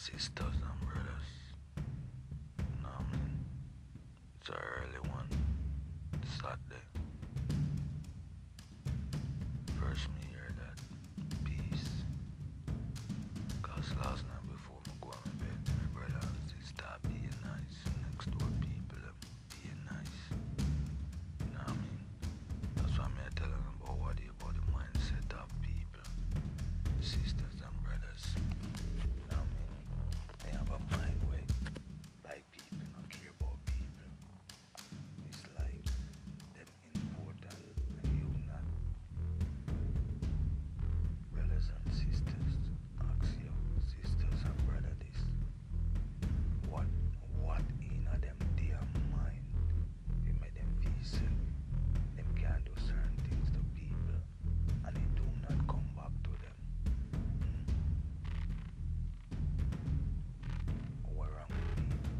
Sisters and brothers, know what I mean? It's an early one, Saturday. First me hear that peace. Cause last night before me go on my bed, my brother and sister being nice. Next door people being nice. You know what I mean? That's why I'm telling them about the mindset of people. Sisters and brothers. You know what I mean? They have a mind way. Like people, not care about people. It's like them important and you not. Brothers and sisters, ask your sisters and brother this. What what in a them dear mind we make them feel safe. Them can't do certain things to people and it do not come back to them. What wrong with people?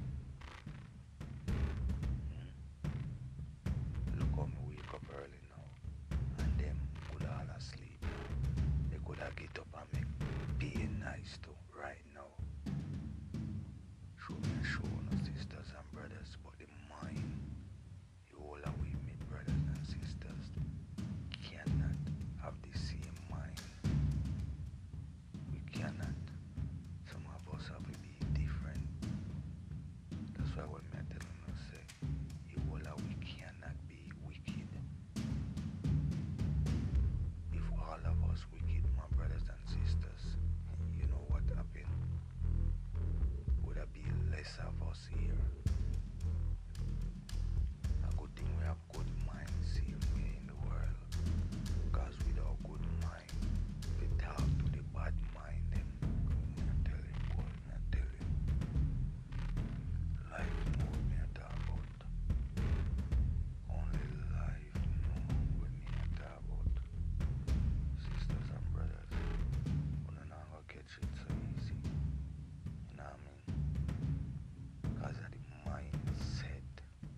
Look how me wake up early now and them could all asleep now. They could have get up and make being nice too right now. Show me show no sisters and brothers, but the mind, you all are with me, brothers and sisters, cannot have the same mind. We cannot. Some of us have to be different. That's why when me telling us say, you all are we cannot be wicked. If all of us wicked, my brothers and sisters, you know what happened? Would there be less of us here? A good thing we have good minds here in the world. Because without good mind, we talk to the bad mind them. Me I tell you, boy, me I tell you. Life more me I talk about. Only life more what me I talk about. Sisters and brothers, we're not gonna catch it so easy. You know what I mean? Because of the mindset.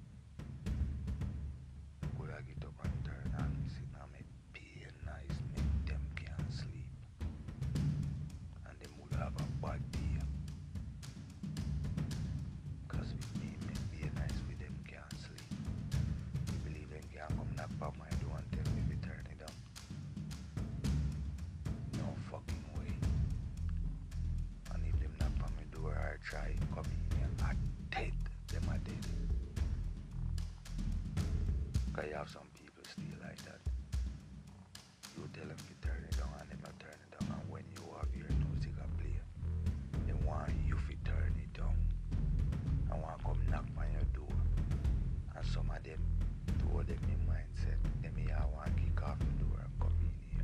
Could I get up and turn on me sit and make being nice, make them can't sleep. And them would have a bad day. Because with me make being nice with them can't sleep. You believe them can't come knock on my door and tell me to turn it down. No fucking way. And if them knock on my door or try come in here, I dead. Them are dead. Cause you have some people still like that. You tell them to turn it down and them will turn it down. And when you have your music a play, they want you to turn it down. And want come knock on your door. And some of them told them in mindset, them here want kick off the door and come in here.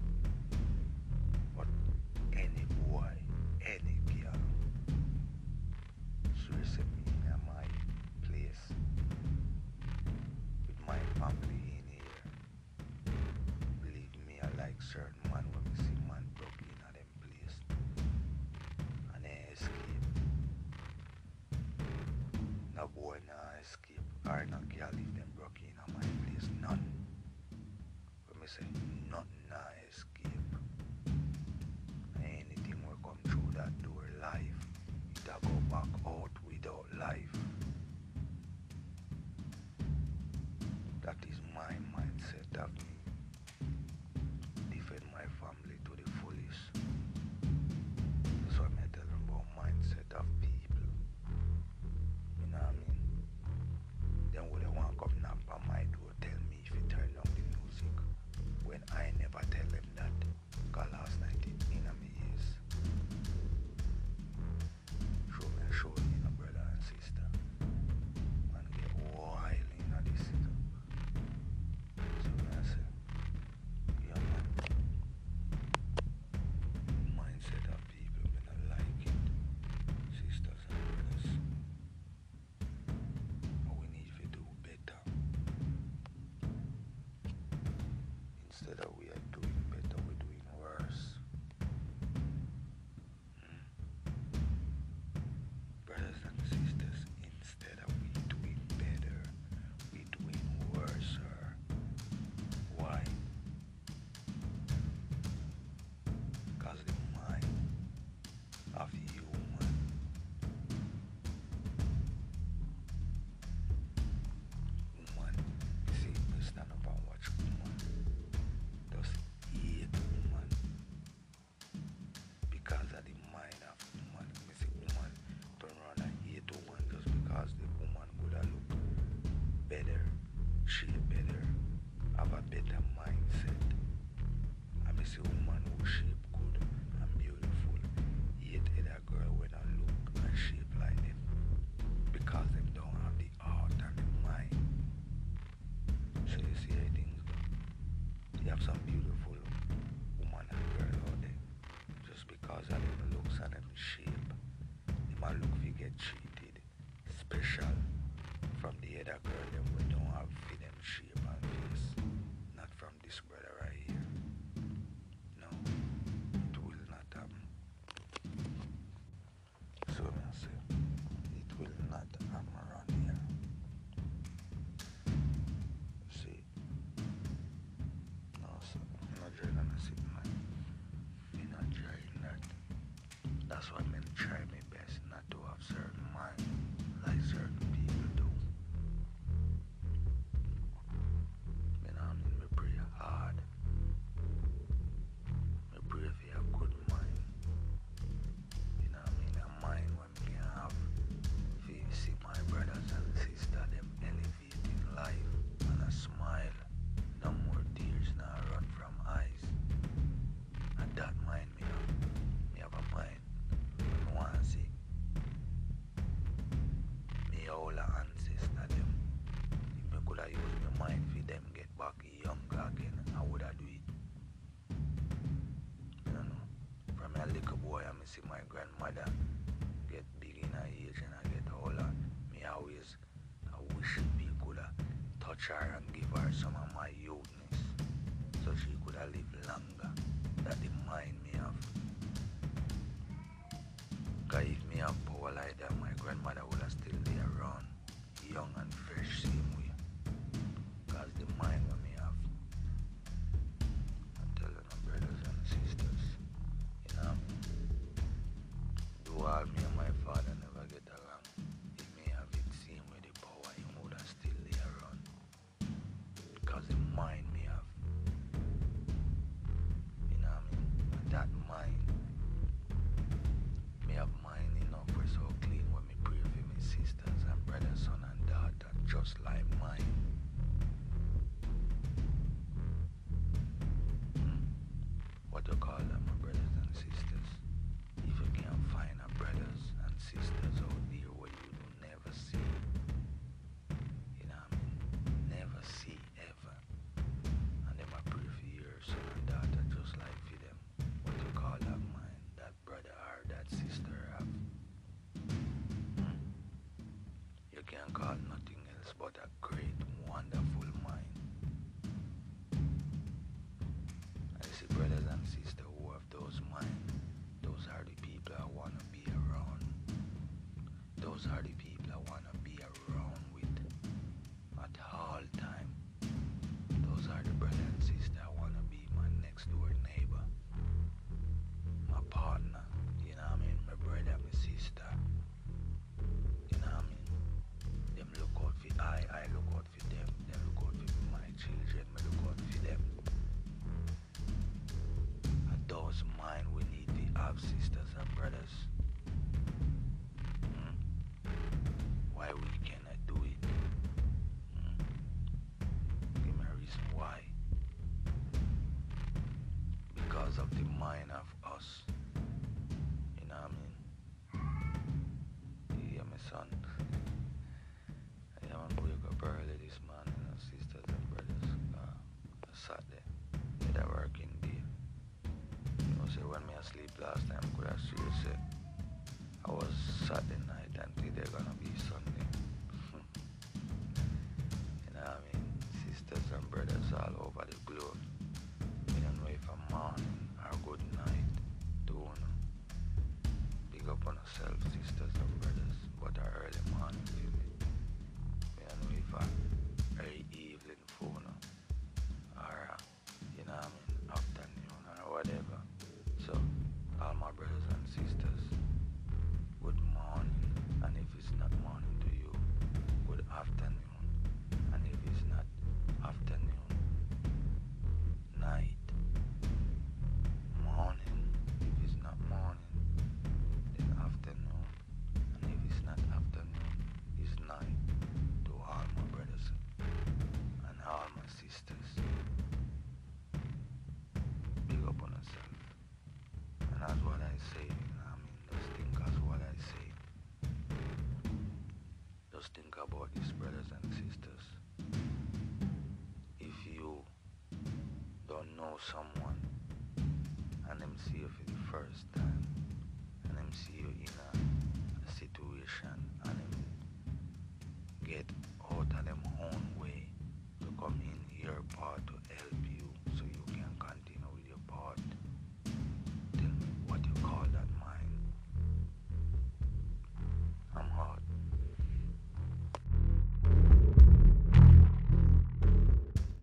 But any boy, any girl, seriously me in my place with my family in here. Believe me, I like certain man when we see man broke in at them place and they escape. No boy nah escape or no girl if them broke in at my place. None. When me say nothing nah escape. Anything will come through that door life, it'll go back out without life. That is my mindset of me. Defend my family to the fullest. That's why I tell them about mindset of people. You know what I mean? Then would they want to come knock on my door, tell me if you turn down the music when I never tell them that. Cause last night it in my ears. Show me, you know, brother and sister. Man get wild in this. So I say, yeah man, mindset of people when I like it. Sisters and brothers. But we need to do better. Instead of we are doing better, we're doing worse. Brothers and sisters, instead of we doing better, we doing worse. Why? Because the mind of the human see woman who shape good and beautiful, yet other girl when I look and shape like them because them don't have the heart and the mind. So you see how things go. You have some beautiful woman and girl out there. Just because of them looks and them shape, they might look we get cheated. Special from the other girl them we don't have for them shape and face. Not from this brother right here. No, it will not happen. So I say, it will not happen around here. See, no sir, I'm not trying to sit man. I'm not trying that. That's why I'm try my best not to have certain mind like certain people do. You know what I mean? Me pray hard. Me pray for a good mind. You know what I mean? A mind when me can have for see my brothers and sisters them elevate in life and a smile. No more tears now run from eyes. And that mind me have. Me have a mind. I want to see me all the ancestor them. If me could have used my mind for them get back younger again, I would have do it. You know, from a little boy I see my grandmother get big in her age and I get older. Me always I wish me could have touch her and give her some of my youthness so she could have lived longer. That the mind me have. Cause if me have power like that, my grandmother would have still be around, young and fresh same way. Cause the mind what me have. I'm telling my brothers and sisters, you know, do all me and my father never get along. If me have it same way the power, he would have still be around. Cause the mind me have. You know what I mean? And that mind. Me have mind enough for so clean when me pray for my sisters and brothers, son and daughter, just like mine. What you call them, my brothers and sisters? If you can't find a brothers and sisters out there where you do never see, you know what I mean? Never see ever. And them I pray for your son and daughter just like for them. What you call that mind? That brother or that sister have. You can't call nothing else but a great, wonderful mind. And you see, brothers and sisters who have those minds, those are the people I want to be around. Those are the people I want to be around with at all time. Those are the brothers and sisters I want to be my next door neighbor, my partner, you know what I mean, my brother, my sister, you know what I mean, them look out for I look out for them look out for my children, me look out for them. And those mind we need to have sisters and brothers. Why we cannot do it? Give me a reason why. Because of the mind of us. You know what I mean? You hear me, son? I want to wake up early this morning, you know, sisters and brothers. Saturday. Yeah, that working day. You know, say when me asleep last time, could I see you say I was Saturday night until they're gonna be Sunday. You know what I mean? Sisters and brothers all over the globe. We don't know if a morning or good night to big up on ourselves, sisters and brothers, but a early morning baby. We don't know if a early evening phone or you know what I mean, afternoon or whatever. So all my brothers and sisters, good morning, and if it's not morning to you, good afternoon, and if it's not afternoon, night, morning, if it's not morning, then afternoon, and if it's not afternoon, it's night. To all my brothers Just think about this, brothers and sisters. If you don't know someone and them see you for the first time, and them see you in a situation, and them get out of them own way to come in your part to help